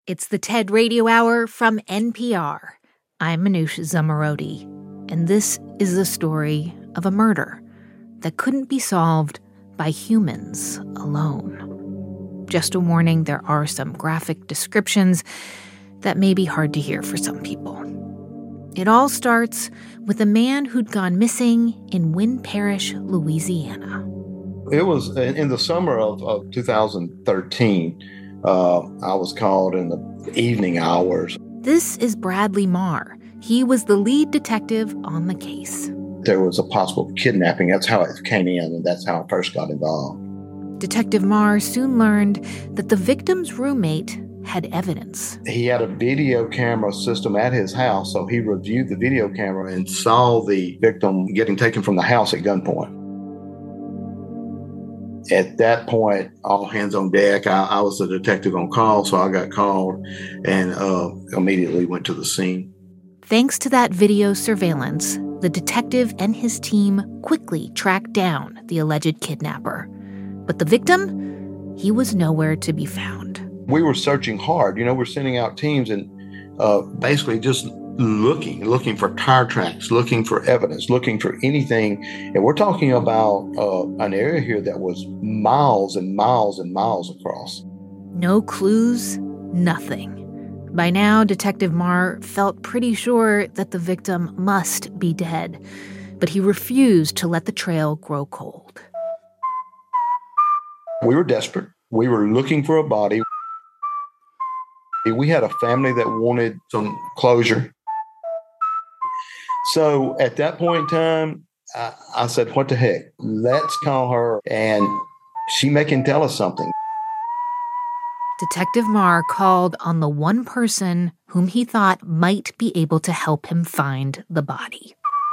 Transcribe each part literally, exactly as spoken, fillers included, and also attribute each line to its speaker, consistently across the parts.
Speaker 1: It's the TED Radio Hour from N P R. I'm Manoush Zomorodi, and this is the story of a murder that couldn't be solved by humans alone. Just a warning, there are some graphic descriptions that may be hard to hear for some people. It all starts with a man who'd gone missing in Wynn Parish, Louisiana.
Speaker 2: It was in the summer of, of two thousand thirteen. Uh, I was called in the evening hours.
Speaker 1: This is Bradley Marr. He was the lead detective on the case.
Speaker 2: There was a possible kidnapping. That's how it came in, and that's how I first got involved.
Speaker 1: Detective Marr soon learned that the victim's roommate had evidence.
Speaker 2: He had a video camera system at his house, so he reviewed the video camera and saw the victim getting taken from the house at gunpoint. At that point, all hands on deck. I, I was the detective on call, so I got called and uh, immediately went to the scene.
Speaker 1: Thanks to that video surveillance, the detective and his team quickly tracked down the alleged kidnapper. But the victim, he was nowhere to be found.
Speaker 2: We were searching hard. You know, we're sending out teams and uh, basically just looking, looking for tire tracks, looking for evidence, looking for anything. And we're talking about uh, an area here that was miles and miles and miles across.
Speaker 1: No clues, nothing. By now, Detective Marr felt pretty sure that the victim must be dead, but he refused to let the trail grow cold.
Speaker 2: We were desperate. We were looking for a body. We had a family that wanted some closure. So at that point in time, I, I said, what the heck? Let's call her and she may can tell us something.
Speaker 1: Detective Marr called on the one person whom he thought might be able to help him find the body.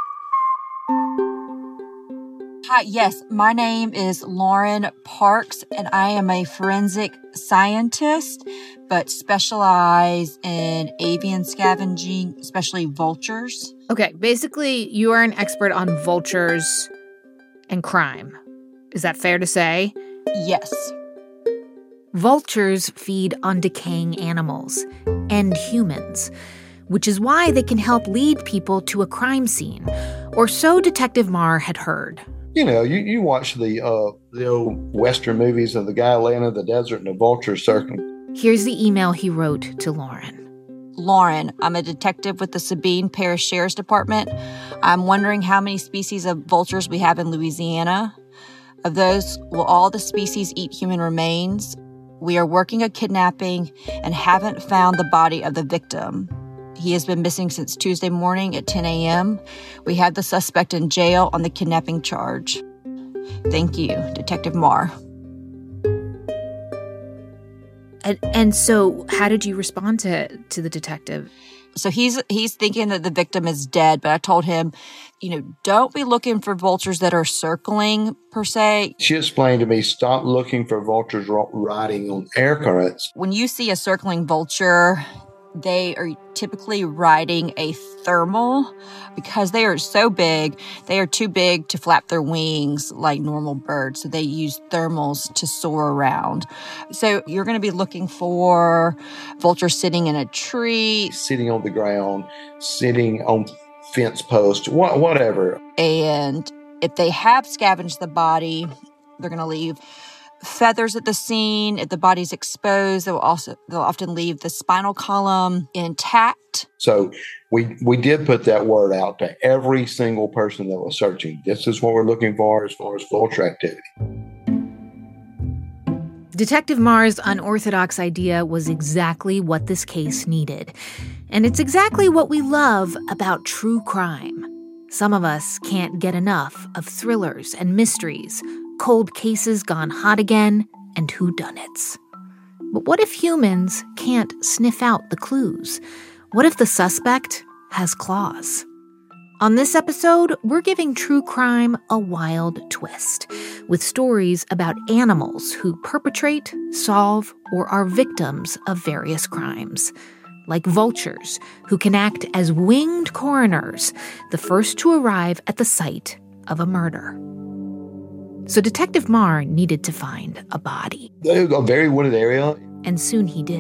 Speaker 3: Hi, yes, my name is Lauren Parks, and I am a forensic scientist, but specialize in avian scavenging, especially vultures.
Speaker 1: Okay, basically, you are an expert on vultures and crime. Is that fair to say?
Speaker 3: Yes.
Speaker 1: Vultures feed on decaying animals and humans, which is why they can help lead people to a crime scene, or so Detective Marr had heard.
Speaker 2: You know, you, you watch the uh, the old Western movies of the guy laying in the desert and the vultures circling.
Speaker 1: Here's the email he wrote to Lauren.
Speaker 3: Lauren, I'm a detective with the Sabine Parish Sheriff's Department. I'm wondering how many species of vultures we have in Louisiana. Of those, will all the species eat human remains? We are working a kidnapping and haven't found the body of the victim. He has been missing since Tuesday morning at ten a.m. We have the suspect in jail on the kidnapping charge. Thank you, Detective Marr.
Speaker 1: And, and so how did you respond to, to the detective?
Speaker 3: So he's he's thinking that the victim is dead, but I told him, you know, don't be looking for vultures that are circling, per se.
Speaker 2: She explained to me, stop looking for vultures riding on air currents.
Speaker 3: When you see a circling vulture, they are typically riding a thermal because they are so big. They are too big to flap their wings like normal birds. So they use thermals to soar around. So you're going to be looking for vultures sitting in a tree.
Speaker 2: Sitting on the ground, sitting on fence posts, wh- whatever.
Speaker 3: And if they have scavenged the body, they're going to leave feathers at the scene. If the body's exposed, they'll also they'll often leave the spinal column intact.
Speaker 2: So we we did put that word out to every single person that was searching. This is what we're looking for as far as vulture activity.
Speaker 1: Detective Marr's unorthodox idea was exactly what this case needed. And it's exactly what we love about true crime. Some of us can't get enough of thrillers and mysteries, cold cases gone hot again, and whodunits. But what if humans can't sniff out the clues? What if the suspect has claws? On this episode, we're giving true crime a wild twist, with stories about animals who perpetrate, solve, or are victims of various crimes. Like vultures, who can act as winged coroners, the first to arrive at the site of a murder. So Detective Marr needed to find a body.
Speaker 2: A very wooded area.
Speaker 1: And soon he did.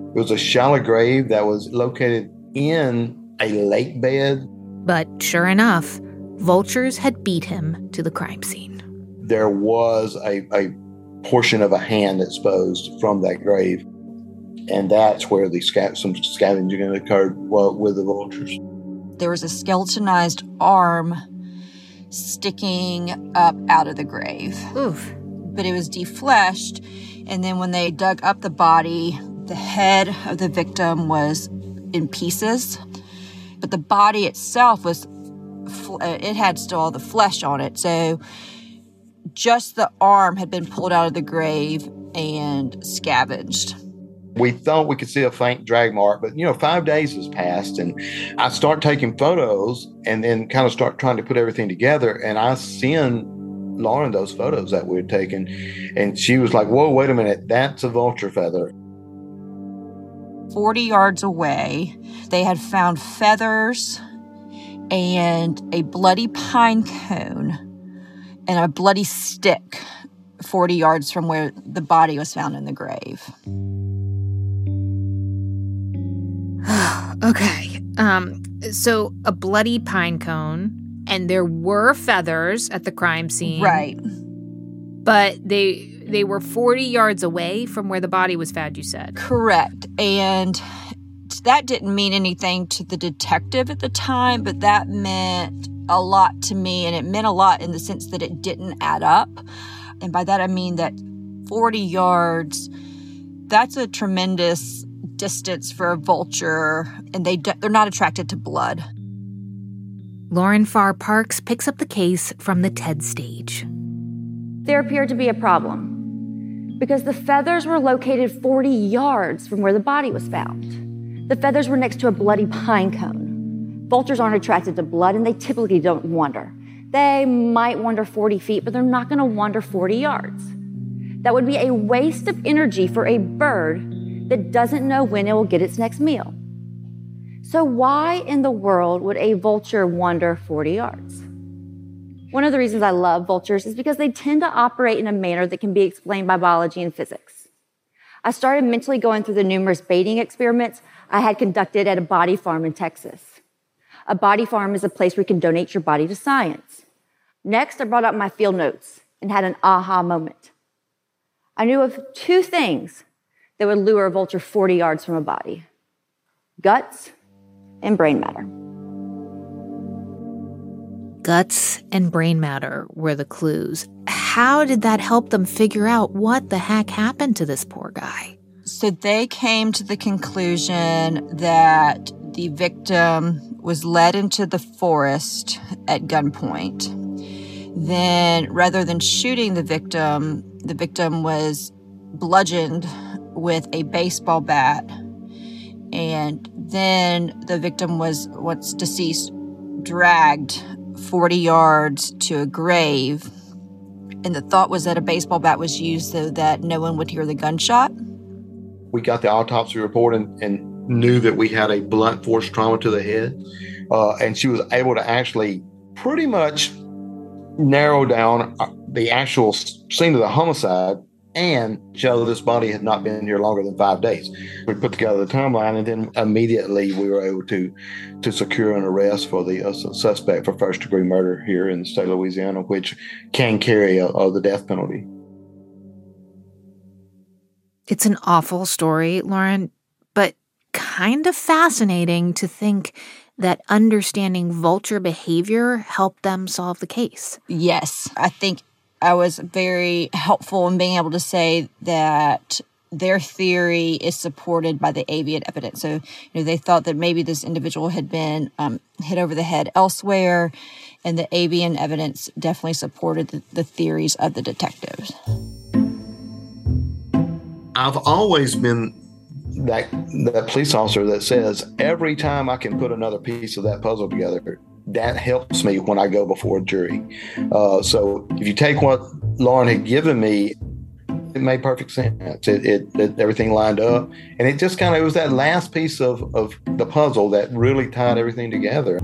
Speaker 2: It was a shallow grave that was located in a lake bed.
Speaker 1: But sure enough, vultures had beat him to the crime scene.
Speaker 2: There was a, a portion of a hand exposed from that grave. And that's where the sca- some scavenging occurred well, with the vultures.
Speaker 3: There was a skeletonized arm sticking up out of the grave.
Speaker 1: Oof.
Speaker 3: But it was defleshed, and then when they dug up the body, the head of the victim was in pieces, but the body itself was, it had still all the flesh on it, so just the arm had been pulled out of the grave and scavenged.
Speaker 2: We thought we could see a faint drag mark, but, you know, five days has passed, and I start taking photos and then kind of start trying to put everything together, and I send Lauren those photos that we had taken, and she was like, whoa, wait a minute, that's a vulture feather.
Speaker 3: forty yards away, they had found feathers and a bloody pine cone and a bloody stick forty yards from where the body was found in the grave.
Speaker 1: Okay. Um, so a bloody pine cone, and there were feathers at the crime scene.
Speaker 3: Right.
Speaker 1: But they they were forty yards away from where the body was found, you said.
Speaker 3: Correct. And that didn't mean anything to the detective at the time, but that meant a lot to me, and it meant a lot in the sense that it didn't add up. And by that I mean that forty yards, that's a tremendous distance for a vulture, and they they're not attracted to blood.
Speaker 1: Lauren Farr Parks picks up the case from the TED stage.
Speaker 4: There appeared to be a problem because the feathers were located forty yards from where the body was found. The feathers were next to a bloody pine cone. Vultures aren't attracted to blood, and they typically don't wander. They might wander forty feet, but they're not going to wander forty yards. That would be a waste of energy for a bird that doesn't know when it will get its next meal. So why in the world would a vulture wander forty yards? One of the reasons I love vultures is because they tend to operate in a manner that can be explained by biology and physics. I started mentally going through the numerous baiting experiments I had conducted at a body farm in Texas. A body farm is a place where you can donate your body to science. Next, I brought up my field notes and had an aha moment. I knew of two things that would lure a vulture forty yards from a body: guts and brain matter.
Speaker 1: Guts and brain matter were the clues. How did that help them figure out what the heck happened to this poor guy?
Speaker 3: So they came to the conclusion that the victim was led into the forest at gunpoint. Then, rather than shooting the victim, the victim was bludgeoned with a baseball bat. And then the victim was, once deceased, dragged forty yards to a grave. And the thought was that a baseball bat was used so that no one would hear the gunshot.
Speaker 2: We got the autopsy report and, and knew that we had a blunt force trauma to the head. Uh, and she was able to actually pretty much narrow down the actual scene of the homicide and show this body had not been here longer than five days. We put together the timeline, and then immediately we were able to to secure an arrest for the uh, suspect for first-degree murder here in the state of Louisiana, which can carry uh, uh, the death penalty.
Speaker 1: It's an awful story, Lauren, but kind of fascinating to think that understanding vulture behavior helped them solve the case.
Speaker 3: Yes, I think I was very helpful in being able to say that their theory is supported by the avian evidence. So, you know, they thought that maybe this individual had been um, hit over the head elsewhere, and the avian evidence definitely supported the, the theories of the detectives.
Speaker 2: I've always been that that police officer that says every time I can put another piece of that puzzle together, that helps me when I go before a jury. Uh, so if you take what Lauren had given me, it made perfect sense. It, it, it everything lined up, and it just kind of it was that last piece of of the puzzle that really tied everything together.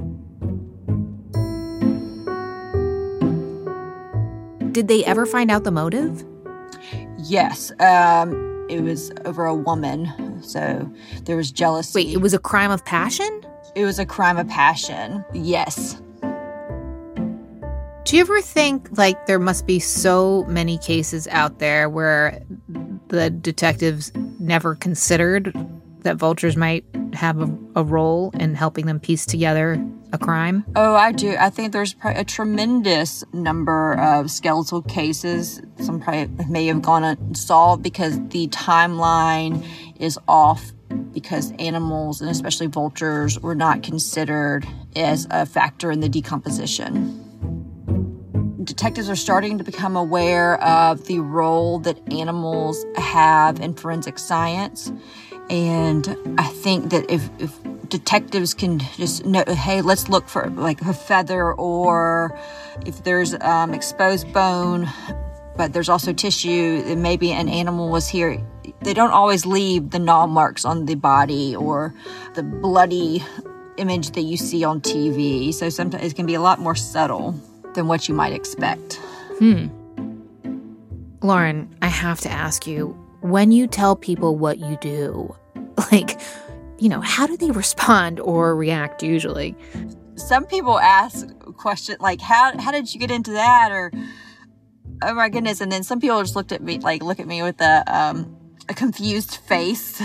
Speaker 1: Did they ever find out the motive?
Speaker 3: Yes. Um, it was over a woman. So there was jealousy.
Speaker 1: Wait, it was a crime of passion?
Speaker 3: It was a crime of passion, yes.
Speaker 1: Do you ever think, like, there must be so many cases out there where the detectives never considered that vultures might have a, a role in helping them piece together a crime?
Speaker 3: Oh, I do. I think there's a tremendous number of skeletal cases. Some probably may have gone unsolved because the timeline is off, because animals, and especially vultures, were not considered as a factor in the decomposition. Detectives are starting to become aware of the role that animals have in forensic science. And I think that if, if detectives can just know, hey, let's look for like a feather, or if there's um, exposed bone, but there's also tissue, and maybe an animal was here. They don't always leave the gnaw marks on the body or the bloody image that you see on T V. So sometimes it can be a lot more subtle than what you might expect.
Speaker 1: Hmm. Lauren, I have to ask you, when you tell people what you do, like, you know, how do they respond or react usually?
Speaker 3: Some people ask questions like, how how did you get into that? Or, oh my goodness. And then some people just looked at me, like, look at me with a, um, a confused face.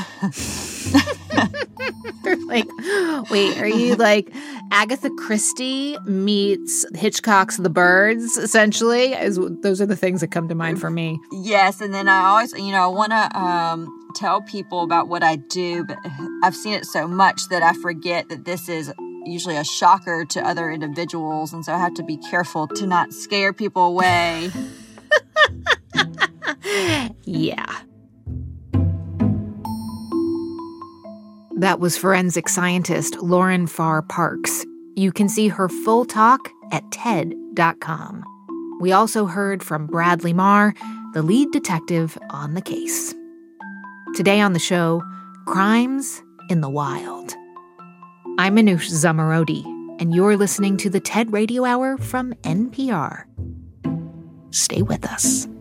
Speaker 1: They're like, wait, are you like Agatha Christie meets Hitchcock's The Birds, essentially? As, those are the things that come to mind for me.
Speaker 3: Yes, and then I always, you know, I want to um, tell people about what I do, but I've seen it so much that I forget that this is usually a shocker to other individuals, and so I have to be careful to not scare people away.
Speaker 1: Yeah. That was forensic scientist Lauren Farr Parks. You can see her full talk at T E D dot com. We also heard from Bradley Marr, the lead detective on the case. Today on the show, Crimes in the Wild. I'm Manoush Zomorodi, and you're listening to the TED Radio Hour from N P R. Stay with us.